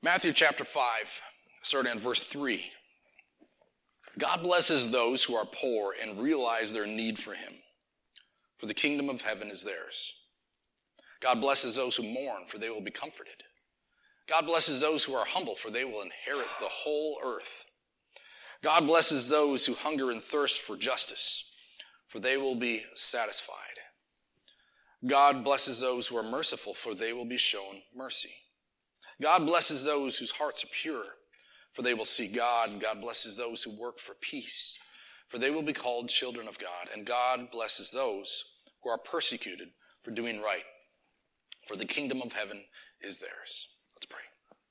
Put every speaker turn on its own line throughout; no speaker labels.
Matthew chapter 5, starting at verse 3. God blesses those who are poor and realize their need for him, for the kingdom of heaven is theirs. God blesses those who mourn, for they will be comforted. God blesses those who are humble, for they will inherit the whole earth. God blesses those who hunger and thirst for justice, for they will be satisfied. God blesses those who are merciful, for they will be shown mercy. God blesses those whose hearts are pure, for they will see God. God blesses those who work for peace, for they will be called children of God. And God blesses those who are persecuted for doing right, for the kingdom of heaven is theirs. Let's pray.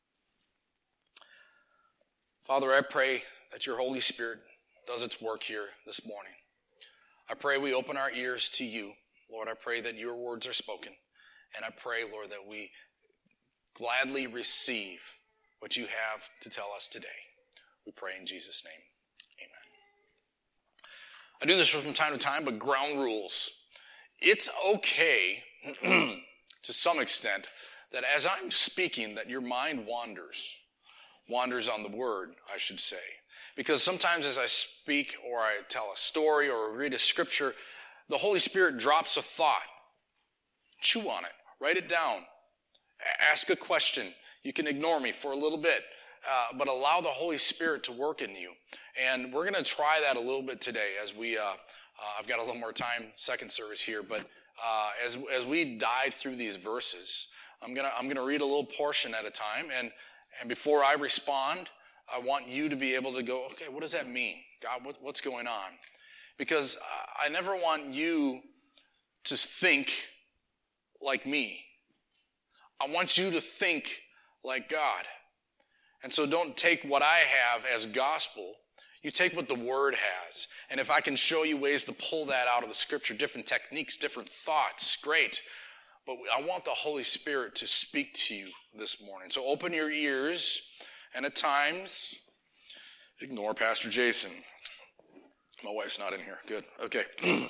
Father, I pray that your Holy Spirit does its work here this morning. I pray we open our ears to you. Lord, I pray that your words are spoken. And I pray, Lord, that we gladly receive what you have to tell us today. We pray in Jesus' name. Amen. I do this from time to time, but ground rules. It's okay, to some extent, that as I'm speaking, that your mind wanders on the word, I should say. Because sometimes as I speak or I tell a story or read a scripture, the Holy Spirit drops a thought. Chew on it. Write it down. Ask a question. You can ignore me for a little bit, but allow the Holy Spirit to work in you. And we're going to try that a little bit today as we, I've got a little more time, second service here, but as we dive through these verses, I'm gonna read a little portion at a time, and before I respond, I want you to be able to go, okay, what does that mean? God, what's going on? Because I never want you to think like me. I want you to think like God. And so don't take what I have as gospel. You take what the Word has. And if I can show you ways to pull that out of the Scripture, different techniques, different thoughts, great. But I want the Holy Spirit to speak to you this morning. So open your ears, and at times, ignore Pastor Jason. My wife's not in here. Good. Okay.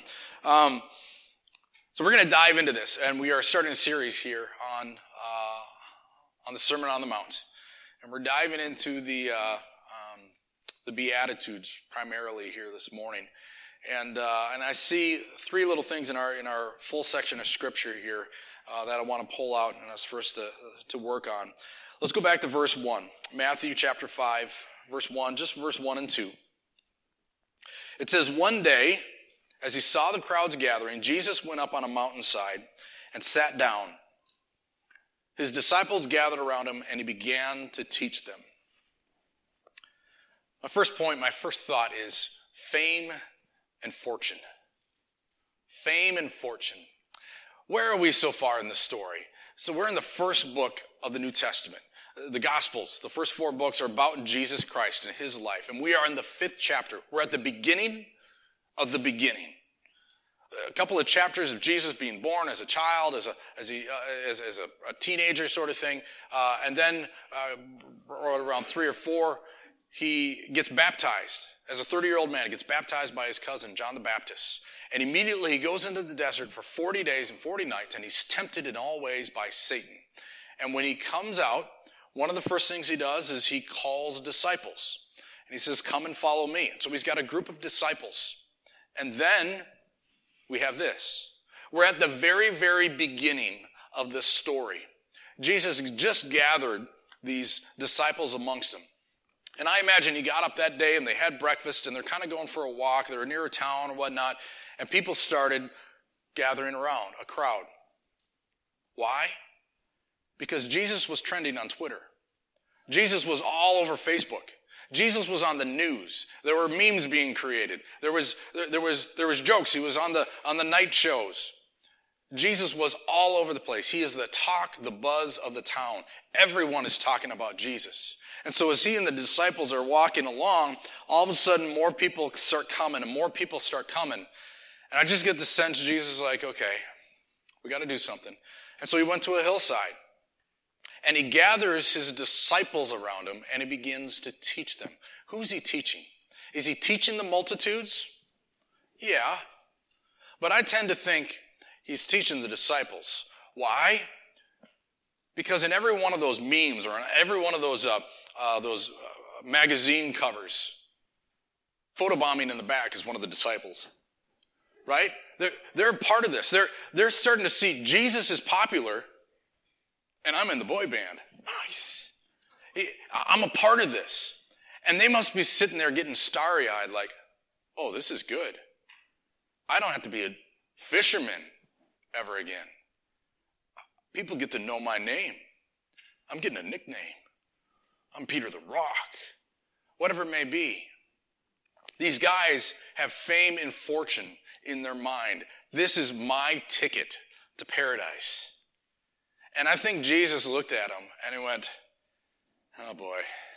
So we're going to dive into this, and we are starting a series here on the Sermon on the Mount. And we're diving into the Beatitudes primarily here this morning. And I see three little things in our full section of Scripture here that I want to pull out and us first to work on. Let's go back to verse 1. Matthew chapter 5, verse 1, just verse 1 and 2. It says, "One day, as he saw the crowds gathering, Jesus went up on a mountainside and sat down. His disciples gathered around him, and he began to teach them." My first thought is fame and fortune. Fame and fortune. Where are we so far in the story? So we're in the first book of the New Testament. The Gospels, the first 4 books are about Jesus Christ and his life. And we are in the 5th chapter. We're at the beginning of the beginning. A couple of chapters of Jesus being born as a child, as a teenager sort of thing. And then around 3 or 4, he gets baptized. As a 30-year-old man, he gets baptized by his cousin, John the Baptist. And immediately he goes into the desert for 40 days and 40 nights, and he's tempted in all ways by Satan. And when he comes out, one of the first things he does is he calls disciples. And he says, "Come and follow me." And so he's got a group of disciples. And then we have this. We're at the very, very beginning of this story. Jesus just gathered these disciples amongst them. And I imagine he got up that day and they had breakfast and they're kind of going for a walk. They're near a town or whatnot. And people started gathering around, a crowd. Why? Because Jesus was trending on Twitter. Jesus was all over Facebook. Jesus was on the news. There were memes being created. There was jokes. He was on the night shows. Jesus was all over the place. He is the talk, the buzz of the town. Everyone is talking about Jesus. And so as he and the disciples are walking along, all of a sudden more people start coming and more people start coming. And I just get the sense Jesus is like, okay, we got to do something. And so he went to a hillside. And he gathers his disciples around him and he begins to teach them. Who's he teaching? Is he teaching the multitudes? Yeah. But I tend to think he's teaching the disciples. Why? Because in every one of those memes or in every one of those magazine covers, photobombing in the back is one of the disciples, right? They're part of this. They're starting to see Jesus is popular, and I'm in the boy band. Nice. I'm a part of this. And they must be sitting there getting starry-eyed like, oh, this is good. I don't have to be a fisherman ever again. People get to know my name. I'm getting a nickname. I'm Peter the Rock. Whatever it may be. These guys have fame and fortune in their mind. This is my ticket to paradise. And I think Jesus looked at them and he went, oh boy,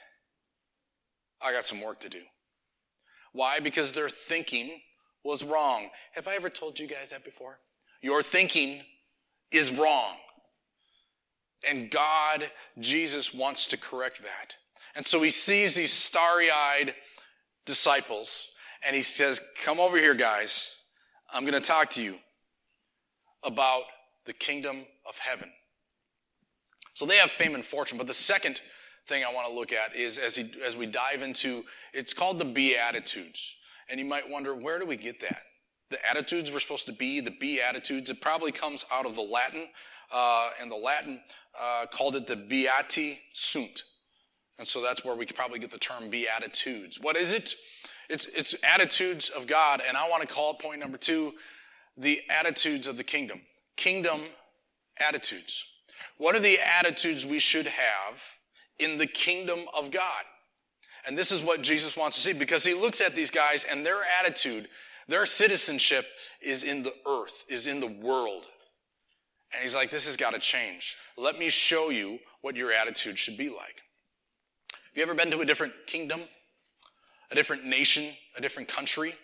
I got some work to do. Why? Because their thinking was wrong. Have I ever told you guys that before? Your thinking is wrong. And God, Jesus, wants to correct that. And so he sees these starry-eyed disciples, and he says, come over here, guys. I'm going to talk to you about the kingdom of heaven. So they have fame and fortune. But the second thing I want to look at is, as we dive into, it's called the Beatitudes. And you might wonder, where do we get that? The attitudes we're supposed to be, the Beatitudes, it probably comes out of the Latin, and the Latin called it the Beati Sunt. And so that's where we could probably get the term Beatitudes. What is it? It's attitudes of God, and I want to call it point number 2, the attitudes of the kingdom. Kingdom attitudes. What are the attitudes we should have in the kingdom of God? And this is what Jesus wants to see, because he looks at these guys and their attitude, their citizenship is in the earth, is in the world. And he's like, this has got to change. Let me show you what your attitude should be like. Have you ever been to a different kingdom, a different nation, a different country?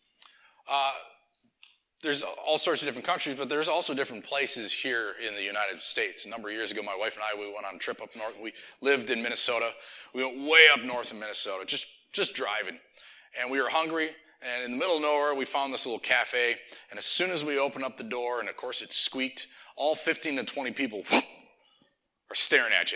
There's all sorts of different countries, but there's also different places here in the United States. A number of years ago, my wife and I, we went on a trip up north. We lived in Minnesota. We went way up north in Minnesota, just driving. And we were hungry, and in the middle of nowhere, we found this little cafe. And as soon as we opened up the door, and of course it squeaked, all 15 to 20 people are staring at you.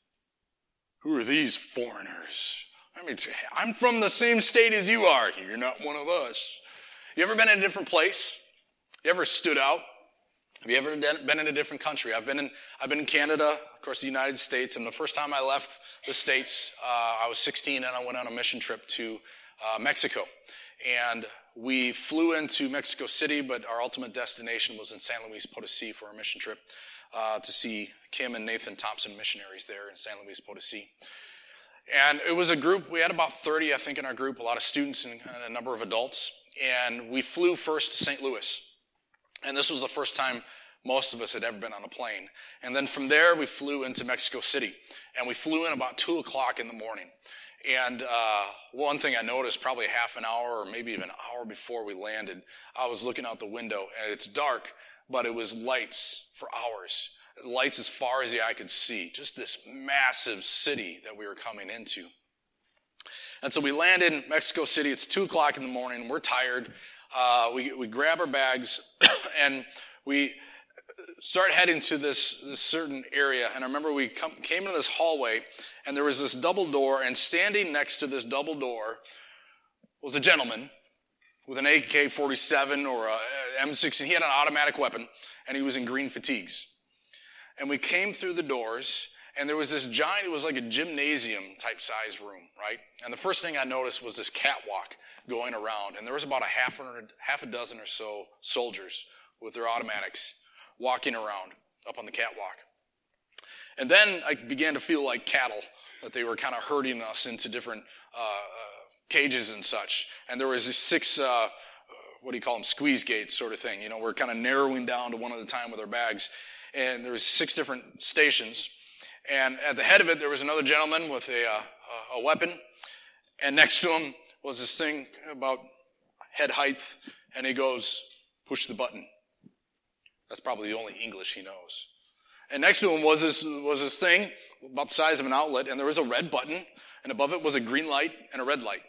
Who are these foreigners? I mean, I'm from the same state as you are. You're not one of us. You ever been in a different place? You ever stood out? Have you ever been in a different country? I've been in Canada, of course, the United States. And the first time I left the States, I was 16, and I went on a mission trip to Mexico. And we flew into Mexico City, but our ultimate destination was in San Luis Potosí for a mission trip to see Kim and Nathan Thompson missionaries there in San Luis Potosí. And it was a group, we had about 30, I think, in our group, a lot of students and a number of adults. And we flew first to St. Louis. And this was the first time most of us had ever been on a plane. And then from there, we flew into Mexico City. And we flew in about 2 o'clock in the morning. And one thing I noticed, probably half an hour or maybe even an hour before we landed, I was looking out the window, and it's dark, but it was lights for hours. Lights as far as the eye could see. Just this massive city that we were coming into. And so we landed in Mexico City. It's 2 o'clock in the morning. We're tired. We grab our bags, and we start heading to this certain area. And I remember we came into this hallway, and there was this double door, and standing next to this double door was a gentleman with an AK-47 or a M16. He had an automatic weapon, and he was in green fatigues. And we came through the doors, and there was this giant, it was like a gymnasium type size room, right? And the first thing I noticed was this catwalk going around. And there was about half a dozen or so soldiers with their automatics walking around up on the catwalk. And then I began to feel like cattle, that they were kind of herding us into different cages and such. And there was these 6, squeeze gates sort of thing. You know, we're kind of narrowing down to one at a time with our bags. And there was 6 different stations. And at the head of it, there was another gentleman with a weapon. And next to him was this thing about head height. And he goes, push the button. That's probably the only English he knows. And next to him was this thing about the size of an outlet. And there was a red button. And above it was a green light and a red light.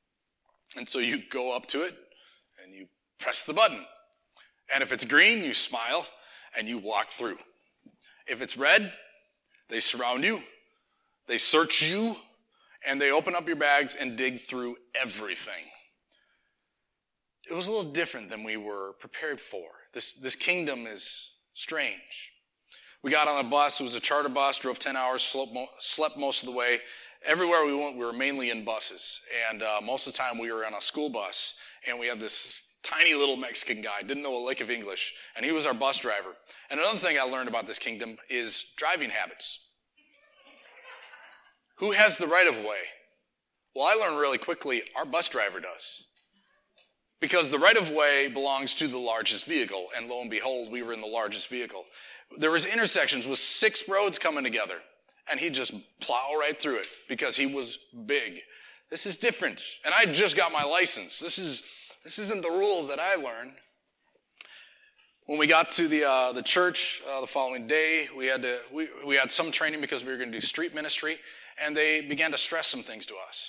And so you go up to it and you press the button. And if it's green, you smile and you walk through. If it's red, They surround you, they search you, and they open up your bags and dig through everything. It was a little different than we were prepared for. This kingdom is strange. We got on a bus. It was a charter bus, drove 10 hours, slept most of the way. Everywhere we went, we were mainly in buses. And most of the time, we were on a school bus. And we had this tiny little Mexican guy, didn't know a lick of English. And he was our bus driver. And another thing I learned about this kingdom is driving habits. Who has the right of way? Well, I learned really quickly, our bus driver does. Because the right of way belongs to the largest vehicle. And lo and behold, we were in the largest vehicle. There was intersections with 6 roads coming together. And he'd just plow right through it because he was big. This is different. And I just got my license. This isn't the rules that I learned. When we got to the church the following day, we had some training because we were going to do street ministry, and they began to stress some things to us.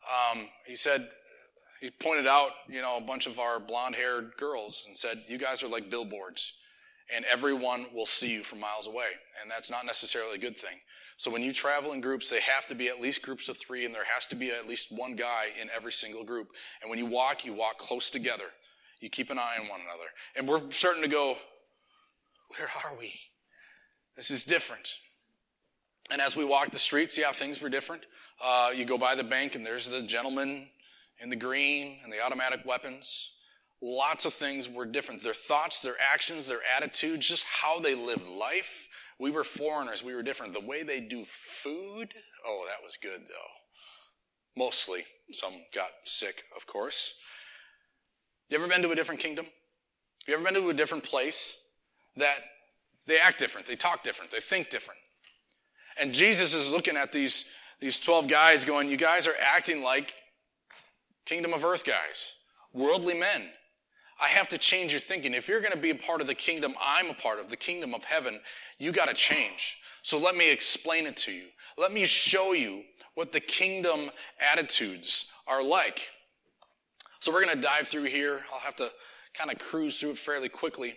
He pointed out, a bunch of our blonde-haired girls and said, "You guys are like billboards, and everyone will see you from miles away." And that's not necessarily a good thing. So when you travel in groups, they have to be at least groups of 3, and there has to be at least one guy in every single group. And when you walk close together. You keep an eye on one another. And we're starting to go, where are we? This is different. And as we walk the streets, things were different. You go by the bank, and there's the gentleman in the green and the automatic weapons. Lots of things were different. Their thoughts, their actions, their attitudes, just how they lived life. We were foreigners. We were different. The way they do food, that was good, though. Mostly. Some got sick, of course. You ever been to a different kingdom? You ever been to a different place that they act different, they talk different, they think different? And Jesus is looking at these 12 guys going, you guys are acting like kingdom of earth guys, worldly men. I have to change your thinking. If you're going to be a part of the kingdom I'm a part of, the kingdom of heaven, you got to change. So let me explain it to you. Let me show you what the kingdom attitudes are like. So we're going to dive through here. I'll have to kind of cruise through it fairly quickly.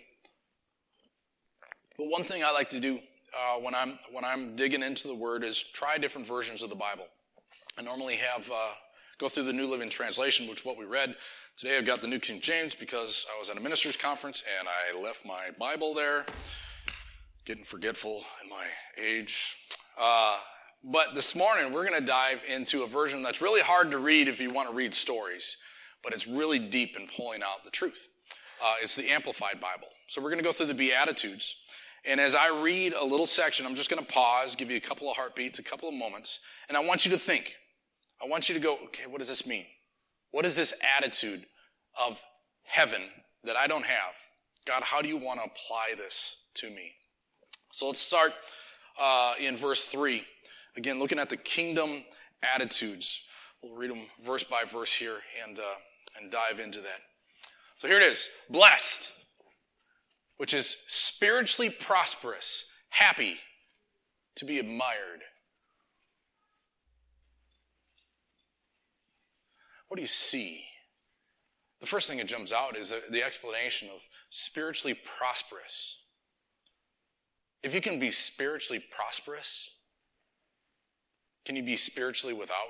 But one thing I like to do when I'm digging into the Word is try different versions of the Bible. I normally go through the New Living Translation, which is what we read. Today I've got the New King James because I was at a minister's conference and I left my Bible there. Getting forgetful in my age. But this morning we're going to dive into a version that's really hard to read if you want to read stories. But it's really deep in pulling out the truth. It's the Amplified Bible. So we're going to go through the Beatitudes. And as I read a little section, I'm just going to pause, give you a couple of heartbeats, a couple of moments, and I want you to think. I want you to go, okay, what does this mean? What is this attitude of heaven that I don't have? God, how do you want to apply this to me? So let's start in verse 3. Again, looking at the kingdom attitudes. We'll read them verse by verse here and dive into that. So here it is. Blessed, which is spiritually prosperous, happy, to be admired. What do you see? The first thing that jumps out is the explanation of spiritually prosperous. If you can be spiritually prosperous, can you be spiritually without?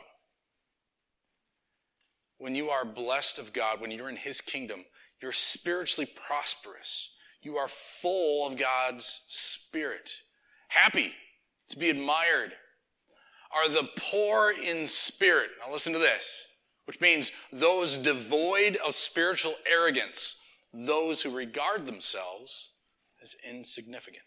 When you are blessed of God, when you're in His kingdom, you're spiritually prosperous. You are full of God's Spirit. Happy, to be admired, are the poor in spirit. Now listen to this, which means those devoid of spiritual arrogance, those who regard themselves as insignificant.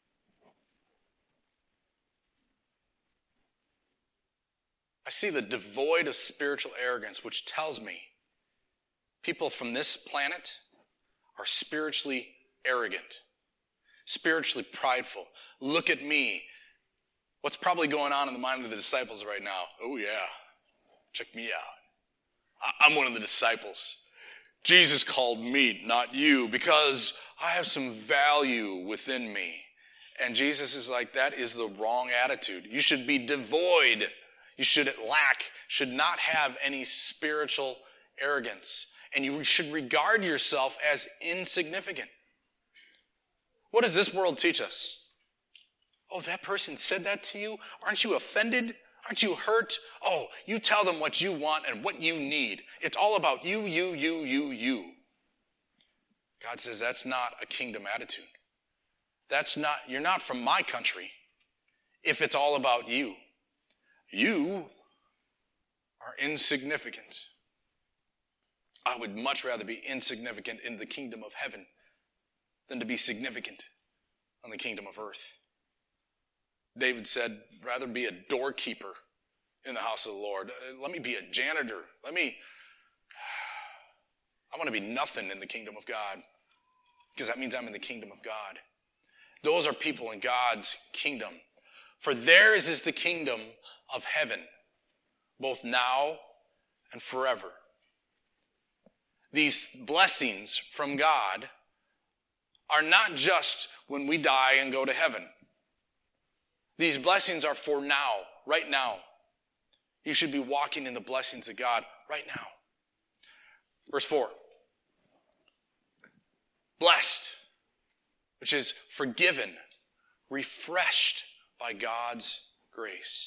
I see the devoid of spiritual arrogance, which tells me people from this planet are spiritually arrogant, spiritually prideful. Look at me. What's probably going on in the mind of the disciples right now? Oh yeah, check me out. I'm one of the disciples. Jesus called me, not you, because I have some value within me. And Jesus is like, that is the wrong attitude. You should be devoid. You should not have any spiritual arrogance. And you should regard yourself as insignificant. What does this world teach us? Oh, that person said that to you? Aren't you offended? Aren't you hurt? Oh, you tell them what you want and what you need. It's all about you, you, you, you, you. God says that's not a kingdom attitude. You're not from my country if it's all about you. You are insignificant. I would much rather be insignificant in the kingdom of heaven than to be significant on the kingdom of earth. David said, rather be a doorkeeper in the house of the Lord. Let me be a janitor. I want to be nothing in the kingdom of God, because that means I'm in the kingdom of God. Those are people in God's kingdom. For theirs is the kingdom of heaven, both now and forever. These blessings from God are not just when we die and go to heaven. These blessings are for now, right now. You should be walking in the blessings of God right now. Verse 4. Blessed, which is forgiven, refreshed by God's grace.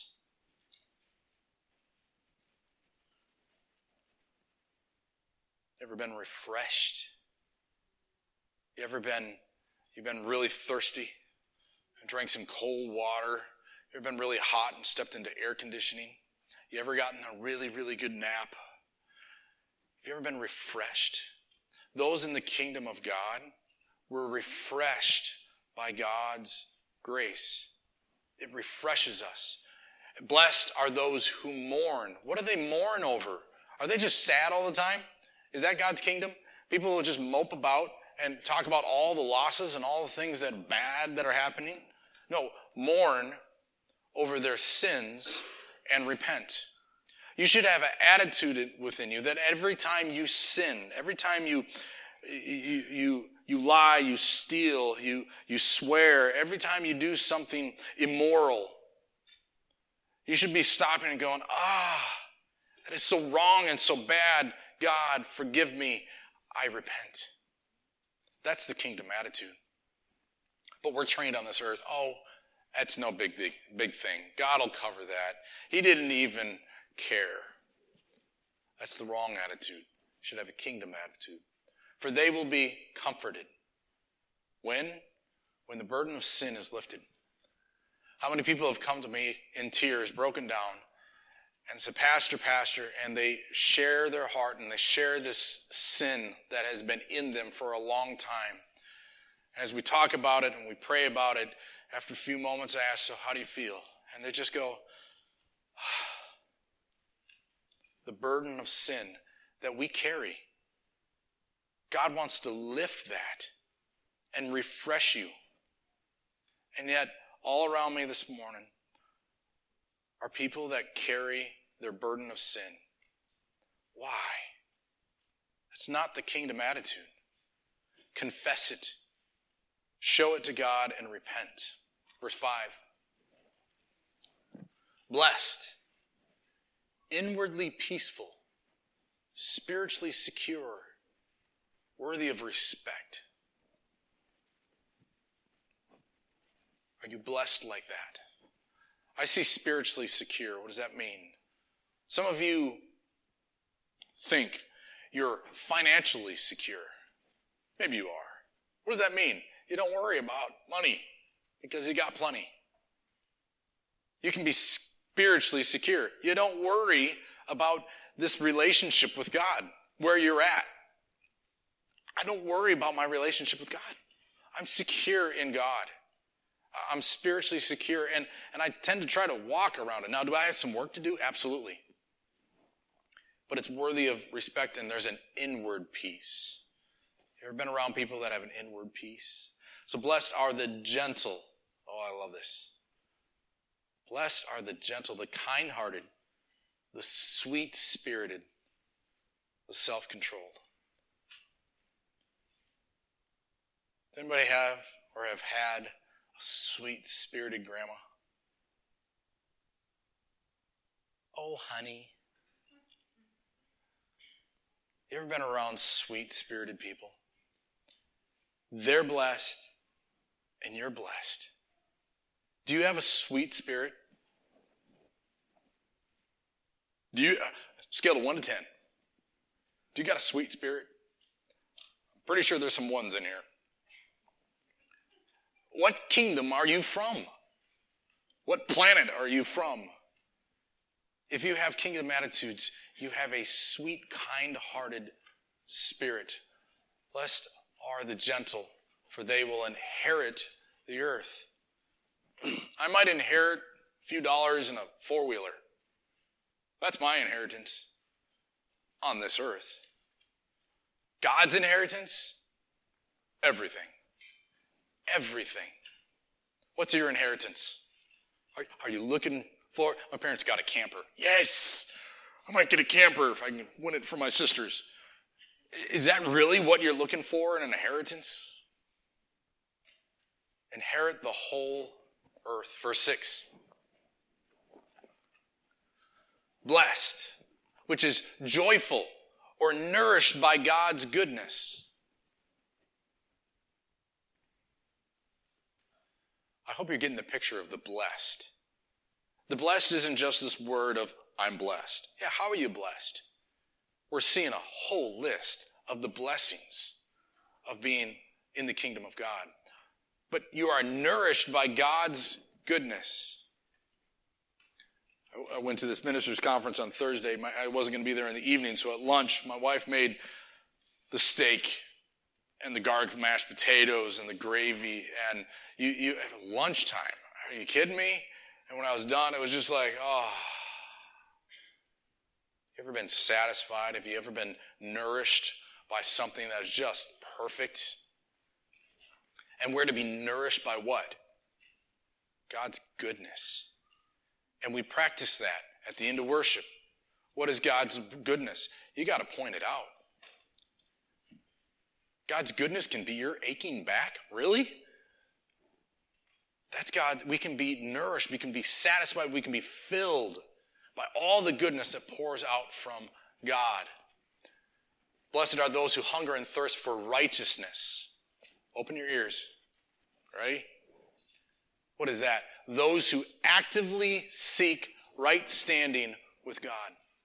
Ever been refreshed? You've been really thirsty and drank some cold water? You ever been really hot and stepped into air conditioning? You ever gotten a really, really good nap? Have you ever been refreshed? Those in the kingdom of God were refreshed by God's grace. It refreshes us. Blessed are those who mourn. What do they mourn over? Are they just sad all the time? Is that God's kingdom? People will just mope about and talk about all the losses and all the things that are bad that are happening? No, mourn over their sins and repent. You should have an attitude within you that every time you sin, every time you lie, you steal, you swear, every time you do something immoral, you should be stopping and going, that is so wrong and so bad. God, forgive me. I repent. That's the kingdom attitude. But we're trained on this earth. Oh, that's no big thing. God will cover that. He didn't even care. That's the wrong attitude. You should have a kingdom attitude. For they will be comforted. When? When the burden of sin is lifted. How many people have come to me in tears, broken down, and said, Pastor, and they share their heart and they share this sin that has been in them for a long time. And as we talk about it and we pray about it, after a few moments I ask, so how do you feel? And they just go, the burden of sin that we carry. God wants to lift that and refresh you. And yet, all around me this morning are people that carry their burden of sin. Why? That's not the kingdom attitude. Confess it. Show it to God and repent. Verse 5. Blessed, inwardly peaceful, spiritually secure, worthy of respect. Are you blessed like that? I see spiritually secure. What does that mean? Some of you think you're financially secure. Maybe you are. What does that mean? You don't worry about money because you got plenty. You can be spiritually secure. You don't worry about this relationship with God, where you're at. I don't worry about my relationship with God. I'm secure in God. I'm spiritually secure, and I tend to try to walk around it. Now, do I have some work to do? Absolutely. But it's worthy of respect, and there's an inward peace. You ever been around people that have an inward peace? So blessed are the gentle. Oh, I love this. Blessed are the gentle, the kind-hearted, the sweet-spirited, the self-controlled. Does anybody have or have had a sweet-spirited grandma? Oh, honey. You ever been around sweet-spirited people? They're blessed, and you're blessed. Do you have a sweet spirit? Scale of 1 to 10. Do you got a sweet spirit? I'm pretty sure there's some ones in here. What kingdom are you from? What planet are you from? If you have kingdom attitudes, you have a sweet, kind-hearted spirit. Blessed are the gentle, for they will inherit the earth. I might inherit a few dollars in a four-wheeler. That's my inheritance on this earth. God's inheritance? Everything. Everything. What's your inheritance? Are you looking for? My parents got a camper. Yes! I might get a camper if I can win it for my sisters. Is that really what you're looking for in an inheritance? Inherit the whole earth. Verse 6. Blessed, which is joyful or nourished by God's goodness. I hope you're getting the picture of the blessed. The blessed isn't just this word of, I'm blessed. Yeah, how are you blessed? We're seeing a whole list of the blessings of being in the kingdom of God. But you are nourished by God's goodness. I went to this ministers' conference on Thursday. I wasn't going to be there in the evening, so at lunch, my wife made the steak and the garlic mashed potatoes and the gravy. And you at lunchtime, are you kidding me? And when I was done, it was just like, oh. You ever been satisfied? Have you ever been nourished by something that is just perfect? And we're to be nourished by what? God's goodness. And we practice that at the end of worship. What is God's goodness? You got to point it out. God's goodness can be your aching back? Really? That's God. We can be nourished. We can be satisfied. We can be filled by all the goodness that pours out from God. Blessed are those who hunger and thirst for righteousness. Open your ears. Ready? What is that? Those who actively seek right standing with God.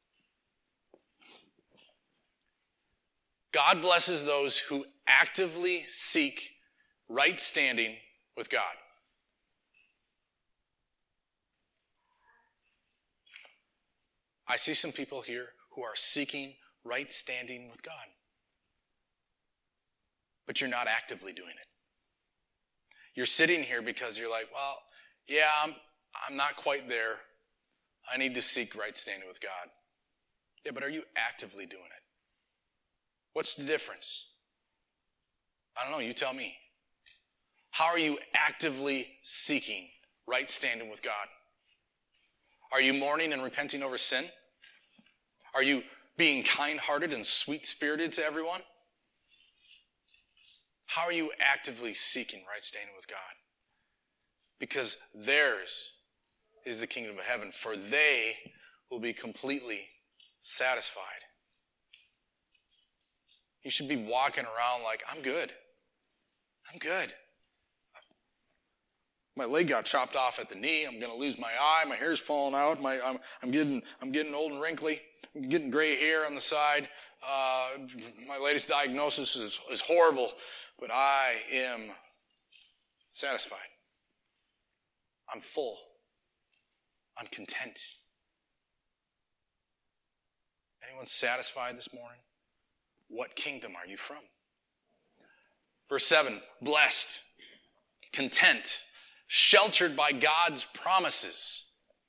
God blesses those who actively seek right standing with God. I see some people here who are seeking right standing with God. But you're not actively doing it. You're sitting here because you're like, well, yeah, I'm not quite there. I need to seek right standing with God. Yeah, but are you actively doing it? What's the difference? I don't know, you tell me. How are you actively seeking right standing with God? Are you mourning and repenting over sin? Are you being kind-hearted and sweet-spirited to everyone? How are you actively seeking right standing with God? Because theirs is the kingdom of heaven, for they will be completely satisfied. You should be walking around like, I'm good. I'm good. My leg got chopped off at the knee. I'm going to lose my eye. My hair's falling out. I'm getting old and wrinkly. I'm getting gray hair on the side. My latest diagnosis is horrible, but I am satisfied. I'm full. I'm content. Anyone satisfied this morning? What kingdom are you from? Verse 7, blessed, content, sheltered by God's promises.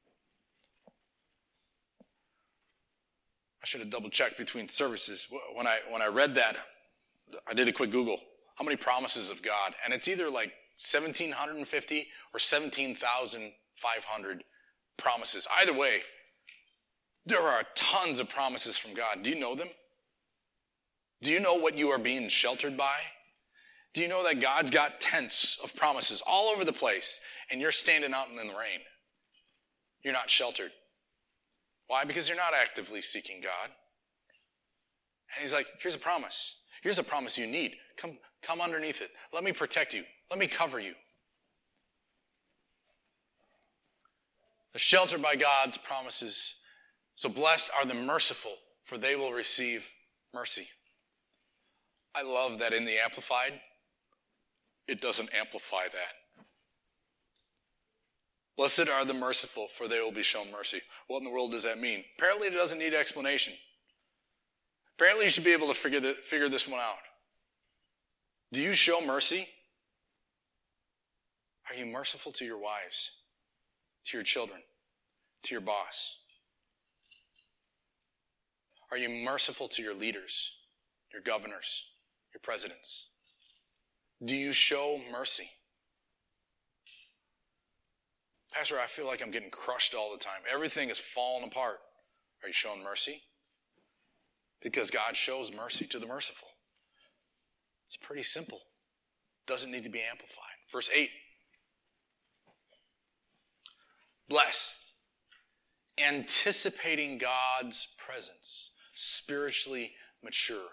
I should have double-checked between services. When I read that, I did a quick Google. How many promises of God? And it's either like 1,750 or 17,500 promises. Either way, there are tons of promises from God. Do you know them? Do you know what you are being sheltered by? Do you know that God's got tents of promises all over the place, and you're standing out in the rain? You're not sheltered. Why? Because you're not actively seeking God. And he's like, here's a promise. Here's a promise you need. Come underneath it. Let me protect you. Let me cover you. They're sheltered by God's promises. So blessed are the merciful, for they will receive mercy. I love that in the Amplified, it doesn't amplify that. Blessed are the merciful, for they will be shown mercy. What in the world does that mean? Apparently it doesn't need explanation. Apparently you should be able to figure this one out. Do you show mercy? Are you merciful to your wives, to your children, to your boss? Are you merciful to your leaders, your governors, your presidents? Do you show mercy? Pastor, I feel like I'm getting crushed all the time. Everything is falling apart. Are you showing mercy? Because God shows mercy to the merciful. It's pretty simple. Doesn't need to be amplified. Verse 8. Blessed, anticipating God's presence, spiritually mature.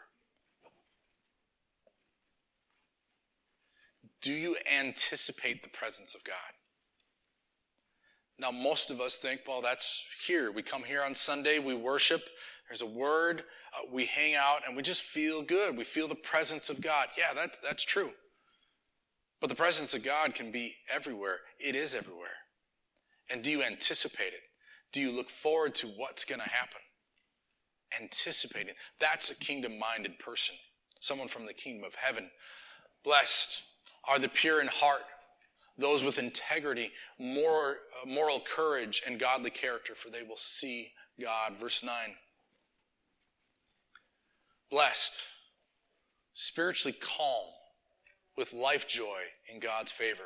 Do you anticipate the presence of God? Now, most of us think, well, that's here. We come here on Sunday, we worship, there's a word, we hang out, and we just feel good. We feel the presence of God. Yeah, that's true. But the presence of God can be everywhere. It is everywhere. And do you anticipate it? Do you look forward to what's going to happen? Anticipating. That's a kingdom-minded person. Someone from the kingdom of heaven. Blessed are the pure in heart, those with integrity, moral courage, and godly character, for they will see God. Verse 9. Blessed, spiritually calm, with life joy in God's favor,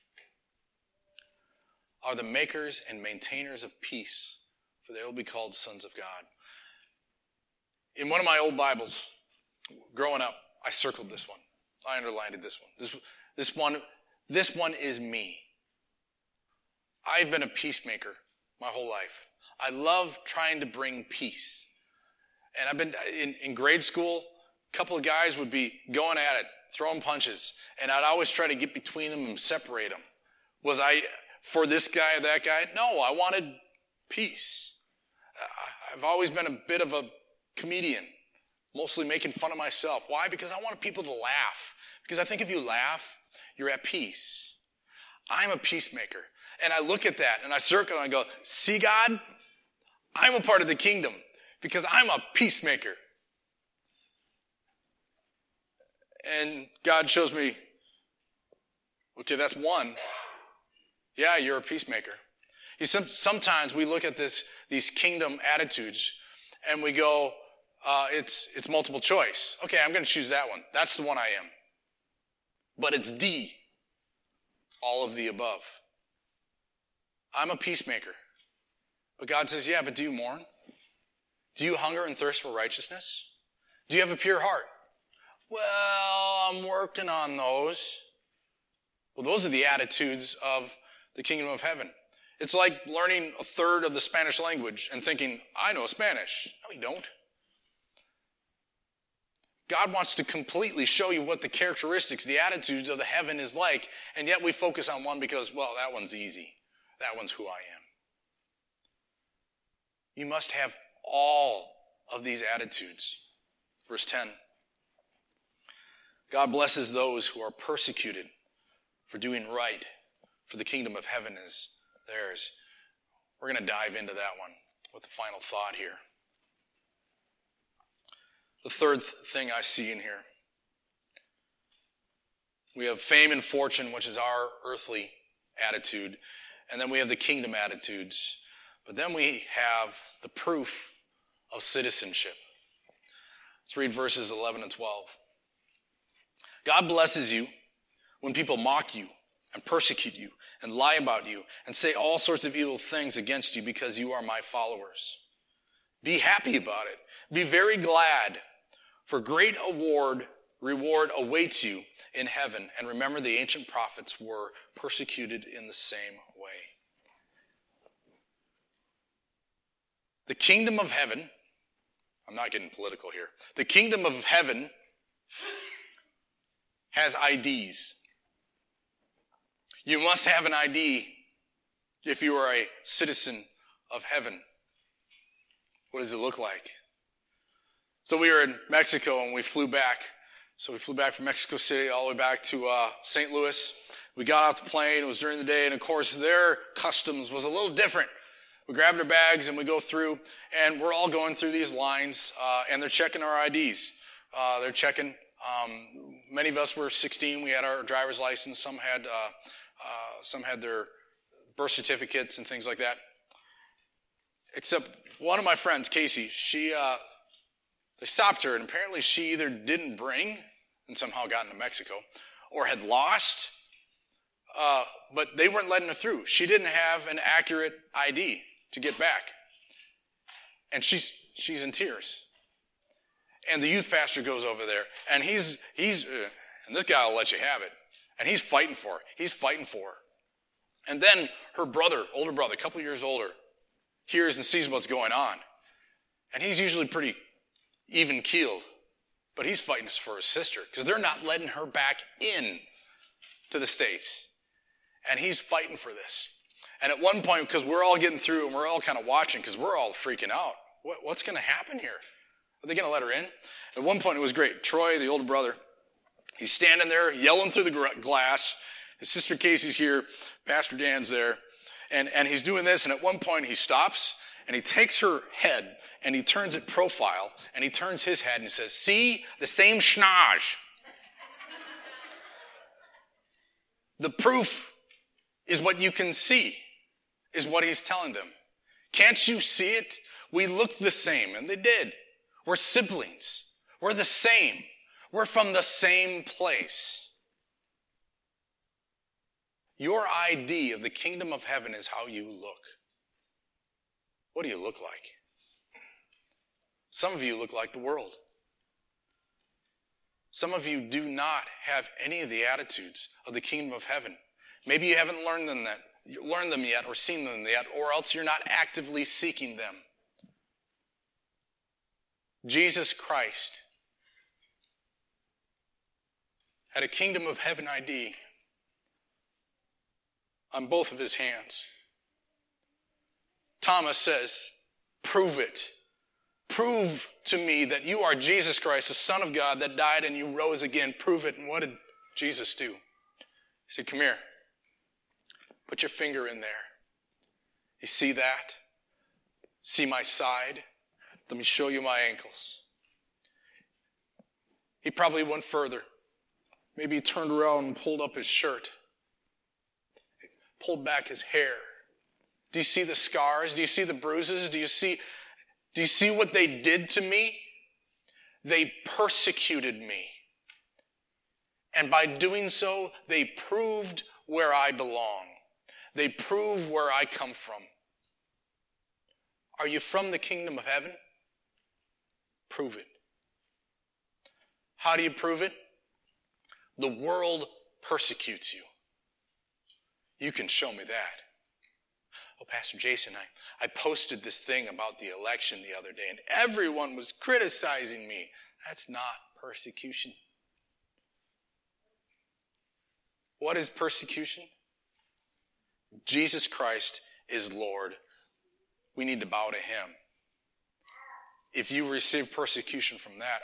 are the makers and maintainers of peace, for they will be called sons of God. In one of my old Bibles, growing up, I circled this one. I underlined this one. This one is me. I've been a peacemaker my whole life. I love trying to bring peace. And I've been in grade school, a couple of guys would be going at it, throwing punches, and I'd always try to get between them and separate them. Was I for this guy or that guy? No, I wanted peace. I've always been a bit of a comedian, mostly making fun of myself. Why? Because I wanted people to laugh. Because I think if you laugh, you're at peace. I'm a peacemaker. And I look at that and I circle and I go, see, God, I'm a part of the kingdom because I'm a peacemaker. And God shows me, okay, that's one. Yeah, you're a peacemaker. Sometimes we look at these kingdom attitudes and we go, it's multiple choice. Okay, I'm going to choose that one. That's the one I am. But it's D, all of the above. I'm a peacemaker. But God says, yeah, but do you mourn? Do you hunger and thirst for righteousness? Do you have a pure heart? Well, I'm working on those. Well, those are the attitudes of the kingdom of heaven. It's like learning a third of the Spanish language and thinking, I know Spanish. No, you don't. God wants to completely show you what the characteristics, the attitudes of the heaven is like, and yet we focus on one because, well, that one's easy. That one's who I am. You must have all of these attitudes. Verse 10. God blesses those who are persecuted for doing right, for the kingdom of heaven is theirs. We're going to dive into that one with the final thought here. The third thing I see in here. We have fame and fortune, which is our earthly attitude. And then we have the kingdom attitudes. But then we have the proof of citizenship. Let's read verses 11 and 12. God blesses you when people mock you and persecute you and lie about you and say all sorts of evil things against you because you are my followers. Be happy about it. Be very glad, for great reward awaits you in heaven. And remember, the ancient prophets were persecuted in the same way. The kingdom of heaven, I'm not getting political here. The kingdom of heaven has IDs. You must have an ID if you are a citizen of heaven? What does it look like? So we were in Mexico and we flew back. So we flew back from Mexico City all the way back to St. Louis. We got off the plane. It was during the day. And, of course, their customs was a little different. We grabbed our bags and we go through. And we're all going through these lines. And they're checking our IDs. They're checking. Many of us were 16. We had our driver's license. Some had their birth certificates and things like that. Except one of my friends, Casey, they stopped her, and apparently she either didn't bring and somehow got into Mexico, or had lost, but they weren't letting her through. She didn't have an accurate ID to get back. And she's in tears. And the youth pastor goes over there, and he's and this guy will let you have it. And he's fighting for her. He's fighting for her. And then her brother, older brother, a couple years older, hears and sees what's going on. And he's usually pretty even-keeled. But he's fighting for his sister because they're not letting her back in to the States. And he's fighting for this. And at one point, because we're all getting through and we're all kind of watching because we're all freaking out. What's going to happen here? Are they going to let her in? At one point, it was great. Troy, the older brother, he's standing there yelling through the glass. His sister Casey's here. Pastor Dan's there. And he's doing this. And at one point, he stops and he takes her head and he turns it profile, and he turns his head and he says, "See, the same schnoz." The proof is what you can see, is what he's telling them. Can't you see it? We look the same, and they did. We're siblings. We're the same. We're from the same place. Your ID of the kingdom of heaven is how you look. What do you look like? Some of you look like the world. Some of you do not have any of the attitudes of the kingdom of heaven. Maybe you haven't learned them yet or seen them yet, or else you're not actively seeking them. Jesus Christ had a kingdom of heaven ID on both of his hands. Thomas says, "Prove it. Prove to me that you are Jesus Christ, the Son of God, that died and you rose again. Prove it." And what did Jesus do? He said, "Come here. Put your finger in there. You see that? See my side? Let me show you my ankles." He probably went further. Maybe he turned around and pulled up his shirt. Pulled back his hair. Do you see the scars? Do you see the bruises? Do you see what they did to me? They persecuted me. And by doing so, they proved where I belong. They prove where I come from. Are you from the kingdom of heaven? Prove it. How do you prove it? The world persecutes you. You can show me that. "Oh, Pastor Jason, I posted this thing about the election the other day, and everyone was criticizing me." That's not persecution. What is persecution? Jesus Christ is Lord. We need to bow to him. If you receive persecution from that,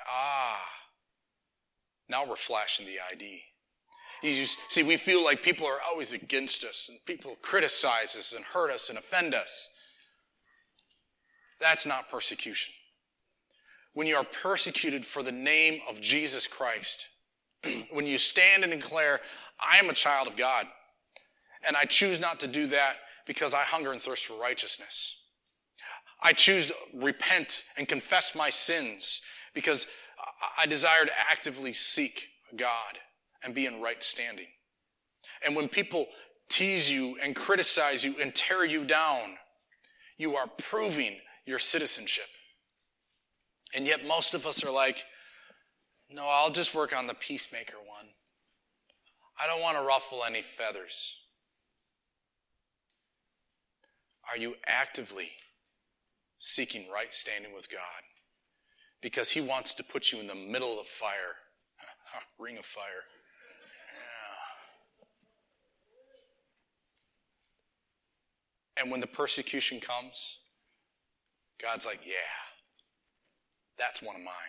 now we're flashing the ID. See, we feel like people are always against us, and people criticize us and hurt us and offend us. That's not persecution. When you are persecuted for the name of Jesus Christ, when you stand and declare, "I am a child of God, and I choose not to do that because I hunger and thirst for righteousness. I choose to repent and confess my sins because I desire to actively seek God and be in right standing." And when people tease you and criticize you and tear you down, you are proving your citizenship. And yet most of us are like, "No, I'll just work on the peacemaker one. I don't want to ruffle any feathers." Are you actively seeking right standing with God? Because he wants to put you in the middle of fire. Ring of fire. Yeah. And when the persecution comes, God's like, yeah, that's one of mine.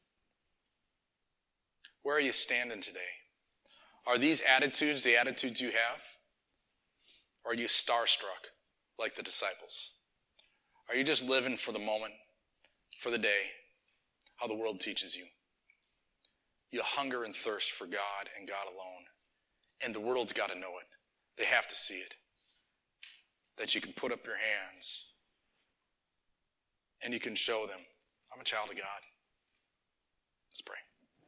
Where are you standing today? Are these attitudes the attitudes you have? Or are you starstruck like the disciples? Are you just living for the moment, for the day, how the world teaches you? You hunger and thirst for God and God alone. And the world's got to know it. They have to see it. That you can put up your hands and you can show them, I'm a child of God. Let's pray.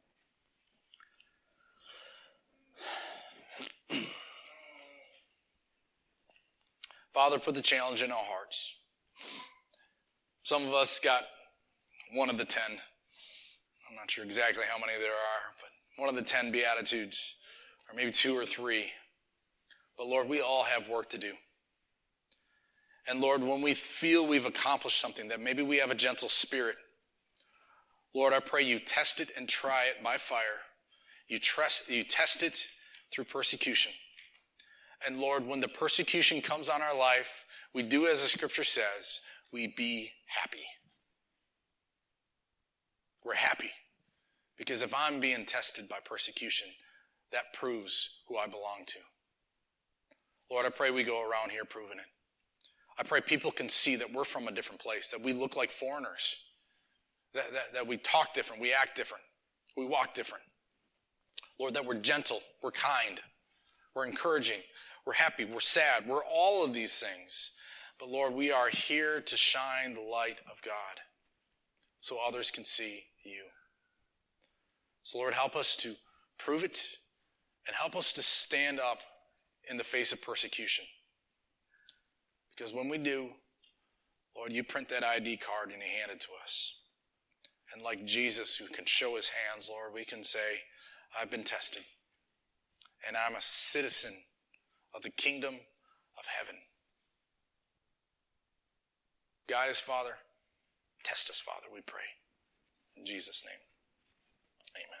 Father, put the challenge in our hearts. Some of us got one of the 10. I'm not sure exactly how many there are, but one of the 10 Beatitudes, or maybe 2 or 3. But Lord, we all have work to do. And Lord, when we feel we've accomplished something, that maybe we have a gentle spirit, Lord, I pray you test it and try it by fire. You test it through persecution. And Lord, when the persecution comes on our life, we do as the scripture says, we be happy. We're happy. Because if I'm being tested by persecution, that proves who I belong to. Lord, I pray we go around here proving it. I pray people can see that we're from a different place, that we look like foreigners, that we talk different, we act different, we walk different. Lord, that we're gentle, we're kind, we're encouraging, we're happy, we're sad, we're all of these things. But Lord, we are here to shine the light of God so others can see you. So Lord, help us to prove it and help us to stand up in the face of persecution. Because when we do, Lord, you print that ID card and you hand it to us. And like Jesus who can show his hands, Lord, we can say, I've been tested. And I'm a citizen of the kingdom of heaven. Guide us, Father. Test us, Father, we pray. In Jesus' name, amen.